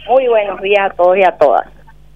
Muy buenos días a todos y a todas.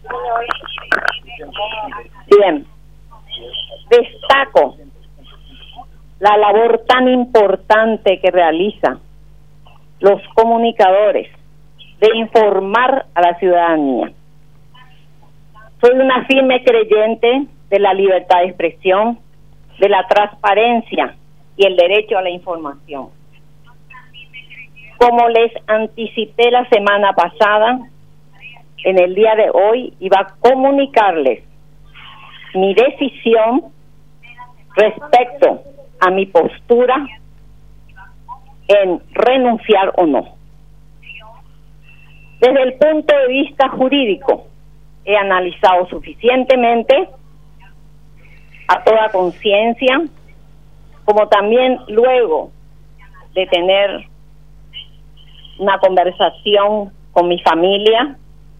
Bien, destaco la labor tan importante que realizan los comunicadores de informar a la ciudadanía. Soy una firme creyente de la libertad de expresión, de la transparencia y el derecho a la información. Como les anticipé la semana pasada, en el día de hoy iba a comunicarles mi decisión respecto a mi postura en renunciar o no. Desde el punto de vista jurídico, he analizado suficientemente a toda conciencia, como también luego de tener una conversación con mi familia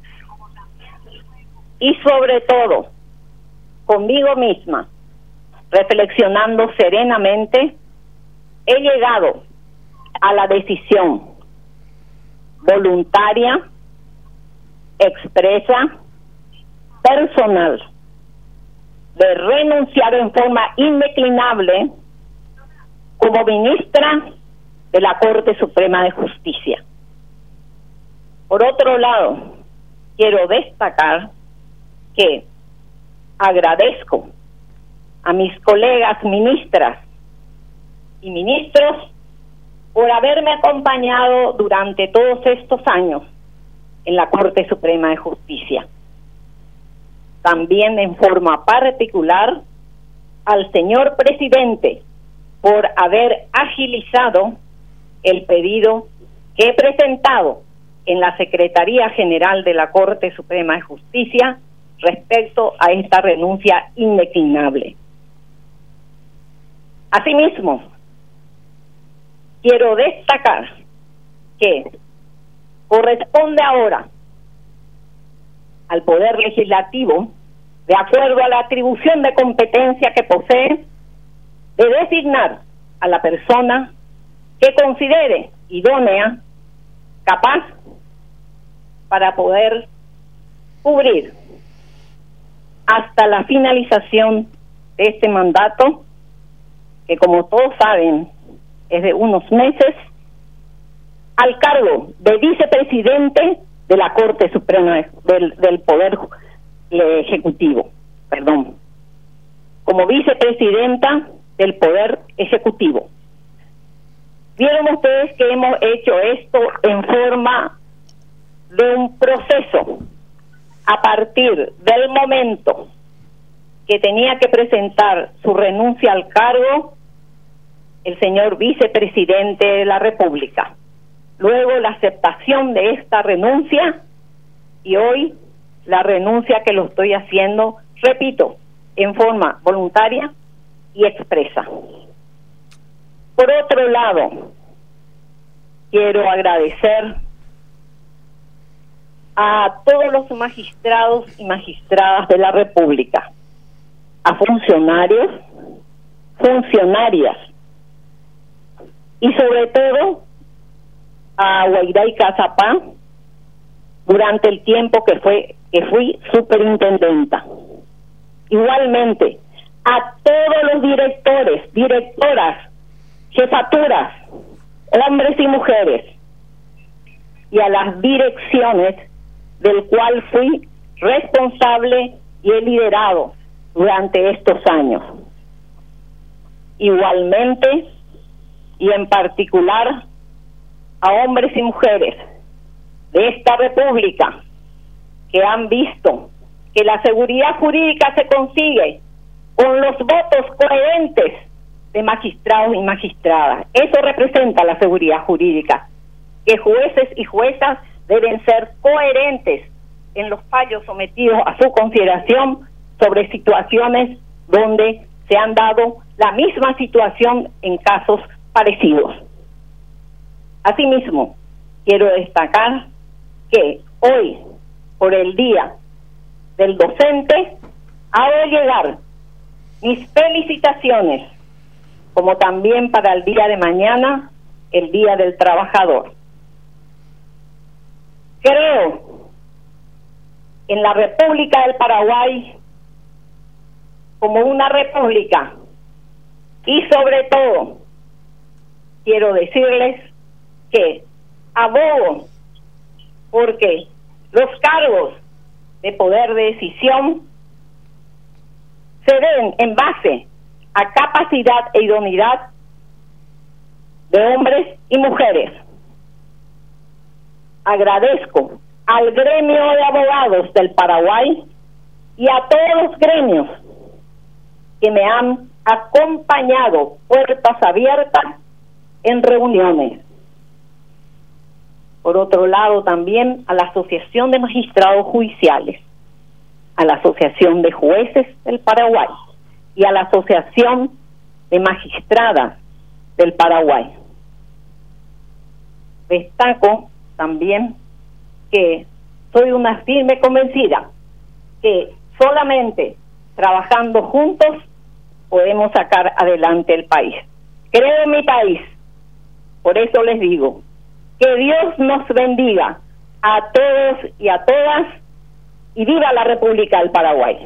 y sobre todo conmigo misma, reflexionando serenamente, he llegado a la decisión voluntaria, expresa, personal, de renunciar en forma indeclinable como ministra de la Corte Suprema de Justicia. Por otro lado, quiero destacar que agradezco a mis colegas ministras y ministros por haberme acompañado durante todos estos años en la Corte Suprema de Justicia. También en forma particular al señor presidente por haber agilizado el pedido que he presentado en la Secretaría General de la Corte Suprema de Justicia respecto a esta renuncia indeclinable. Asimismo, quiero destacar que corresponde ahora al Poder Legislativo, de acuerdo a la atribución de competencia que posee, de designar a la persona que considere idónea, capaz, para poder cubrir hasta la finalización de este mandato, que como todos saben es de unos meses, al cargo de vicepresidente de la Corte Suprema del Poder Ejecutivo, como vicepresidenta del Poder Ejecutivo. Vieron ustedes que hemos hecho esto en forma de un proceso a partir del momento que tenía que presentar su renuncia al cargo el señor vicepresidente de la República. Luego la aceptación de esta renuncia y hoy la renuncia que lo estoy haciendo, repito, en forma voluntaria y expresa. Por otro lado, quiero agradecer a todos los magistrados y magistradas de la República, a funcionarios, funcionarias y sobre todo a Guairay Cazapá durante el tiempo que fui superintendenta. Igualmente a todos los directores, directoras, jefaturas, hombres y mujeres, y a las direcciones del cual fui responsable y he liderado durante estos años. Igualmente y en particular a hombres y mujeres de esta República que han visto que la seguridad jurídica se consigue con los votos coherentes de magistrados y magistradas. Eso representa la seguridad jurídica, que jueces y juezas deben ser coherentes en los fallos sometidos a su consideración sobre situaciones donde se han dado la misma situación en casos parecidos. Asimismo, quiero destacar que hoy, por el Día del Docente, hago llegar mis felicitaciones, como también para el día de mañana, el Día del Trabajador. Creo en la República del Paraguay como una república. Y sobre todo, quiero decirles que abogo porque los cargos de poder de decisión se den en base a capacidad e idoneidad de hombres y mujeres. Agradezco al gremio de abogados del Paraguay y a todos los gremios que me han acompañado puertas abiertas en reuniones. Por otro lado, también a la Asociación de Magistrados Judiciales, a la Asociación de Jueces del Paraguay y a la Asociación de Magistradas del Paraguay. Destaco también que soy una firme convencida que solamente trabajando juntos podemos sacar adelante el país. Creo en mi país, por eso les digo, que Dios nos bendiga a todos y a todas, y viva la República del Paraguay.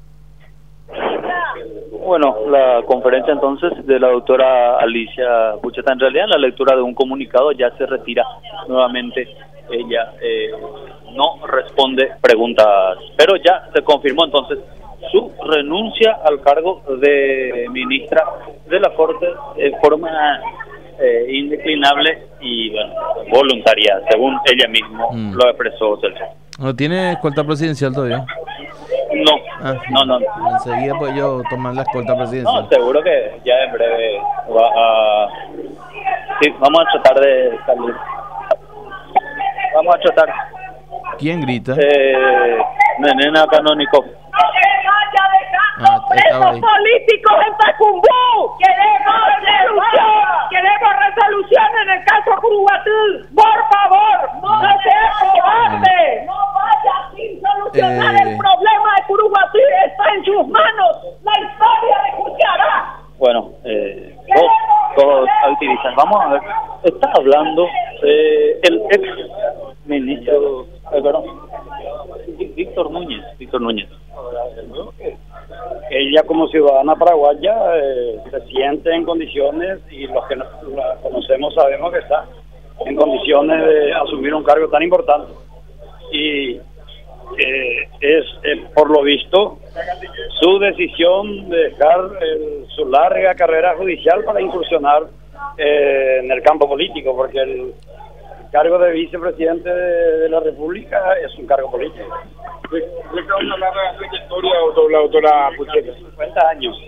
Bueno, la conferencia entonces de la doctora Alicia Pucheta, en realidad en la lectura de un comunicado ya se retira nuevamente. Ella no responde preguntas, pero ya se confirmó entonces su renuncia al cargo de ministra de la Corte de forma indeclinable y bueno, voluntaria, según ella misma lo expresó Celso. ¿No tiene escolta presidencial todavía? No. Enseguida pues yo tomar la escolta presidencial. No, seguro que ya en breve va a... Sí, vamos a tratar de salir. Vamos a tratar. ¿Quién grita? Nena Canónico. Presos políticos en Tacumbú. Queremos resolución en el caso Curuguatú. Por favor, no sea cobarde. No vaya sin solucionar el problema de Curuguatú. Está en sus manos. La historia le escuchará. Bueno, todos utilizan. Vamos a ver. Está hablando el ex ministro, Víctor Núñez. Ella como ciudadana paraguaya se siente en condiciones, y los que la conocemos sabemos que está en condiciones de asumir un cargo tan importante, y es por lo visto su decisión de dejar su larga carrera judicial para incursionar en el campo político, porque el cargo de vicepresidente de la República es un cargo político. ¿Le acaba de hablar de la trayectoria de la doctora Pucheta? 50 años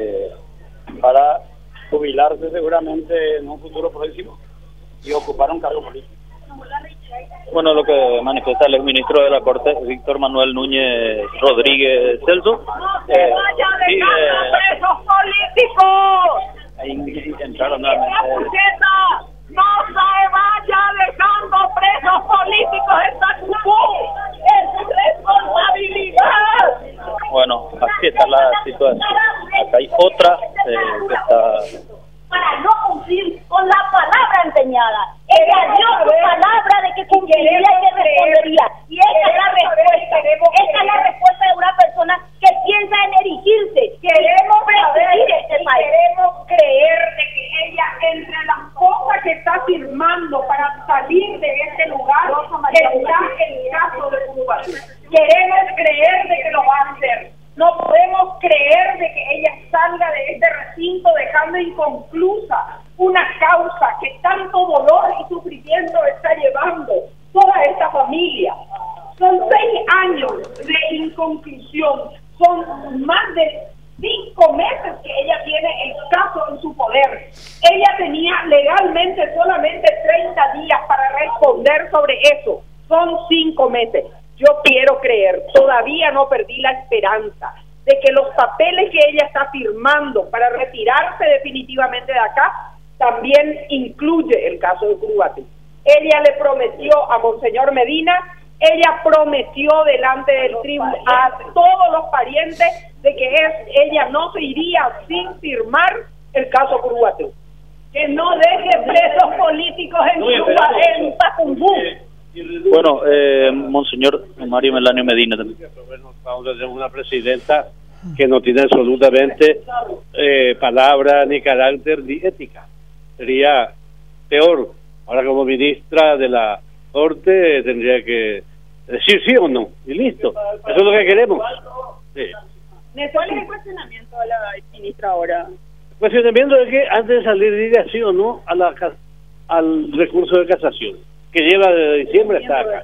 para jubilarse seguramente en un futuro próximo y ocupar un cargo político. Bueno, lo que manifiesta el exministro de la Corte, Víctor Manuel Núñez Rodríguez Celso. ¡No se vaya dejando presos políticos! Ahí entraron nuevamente. ¡No se vaya dejando presos políticos en Tacumbú! ¡Es responsabilidad! Bueno, así está la situación. Acá hay otra que está... Para no cumplir con la palabra empeñada. Ella dio su palabra de que cumpliría y que respondería. Y esa es la respuesta. Esa es la respuesta de una persona que piensa en erigirse. Queremos presidir este país. Queremos creer de que ella, entre las cosas que está firmando para salir de este lugar, está el caso de Cuba. Queremos creer de que lo va a hacer. No podemos creer de que ella salga de este recinto dejando inconclusa una causa que tanto dolor y sufrimiento está llevando toda esta familia. Son 6 años de inconclusión, son más de 5 meses que ella tiene el caso en su poder. Ella tenía legalmente solamente 30 días para responder sobre eso. Son 5 meses. Yo quiero creer, todavía no perdí la esperanza de que los papeles que ella está firmando para retirarse definitivamente de acá también incluye el caso de Curuguatú. Ella le prometió a Monseñor Medina, ella prometió delante del tribunal a todos los parientes de que ella no se iría sin firmar el caso Curuguatú. Que no deje presos políticos en Tacumbú. Bueno, Monseñor Mario Melanio Medina también. Bueno, vamos a tener una presidenta que no tiene absolutamente palabra, ni carácter, ni ética. Sería peor. Ahora, como ministra de la Corte, tendría que decir sí o no, y listo. Eso es lo que queremos. Sí. ¿Cuál es el cuestionamiento a la ministra ahora? El cuestionamiento es que antes de salir diga sí o no a al recurso de casación, que lleva desde diciembre hasta acá.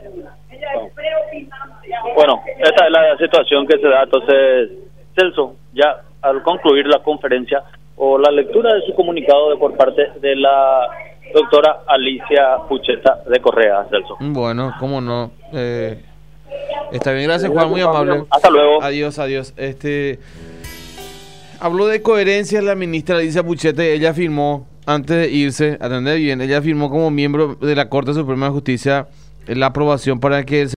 Bueno, esta es la situación que se da. Entonces, Celso, ya al concluir la conferencia o la lectura de su comunicado por parte de la doctora Alicia Pucheta de Correa, Celso. Bueno, cómo no. Está bien, gracias Juan, muy amable. Hasta luego. Adiós. Habló de coherencia la ministra Alicia Pucheta y ella firmó, antes de irse, atender bien, ella firmó como miembro de la Corte Suprema de Justicia la aprobación para que el